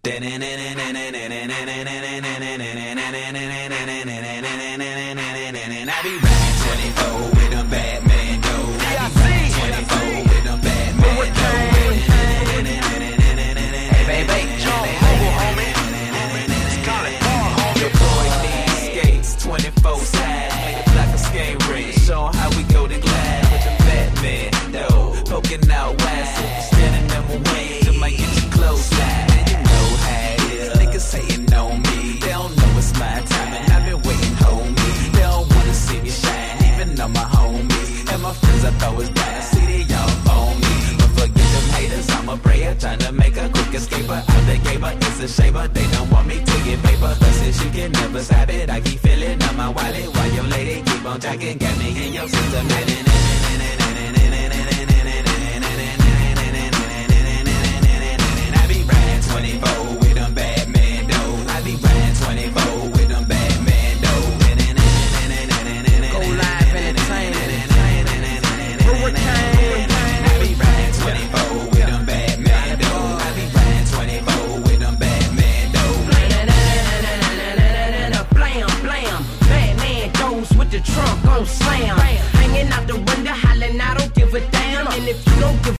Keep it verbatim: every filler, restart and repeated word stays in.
I be riding twenty-four with them Batman dough. I be riding twenty-four with them Batman dough. Hey baby, Joe, mobile homie. Scarlet Ball, your boy needs skates, twenty-four sides, made it like a skate ring. Show 'em how we go to glide with the Batman dough. Poking out wide, so you standing in my way, to might get you close side. And you know how it is, niggas hating on me. They don't know it's my time, and I've been waiting, homie. They don't wanna see me shine, even on my homies. And my friends I thought was down, see they all on me. But forget them haters, I'm a prayer, trying to make a quick escape. Out the gamer, it's a shaper, they don't want me to get paper. But since you can never stop it, I keep filling up my wallet. While your lady keep on talking, got me in your system. I be riding twenty-four with them Batman dough. I be riding twenty-four with them Batman dough. Go live entertainment. Hurricane. I be riding twenty-four with them Batman dough. I be riding twenty-four with them Batman dough. Blam, blam. Batman goes with the trunk on slam. Hanging out the window, hollering, I don't give a damn. And if you don't give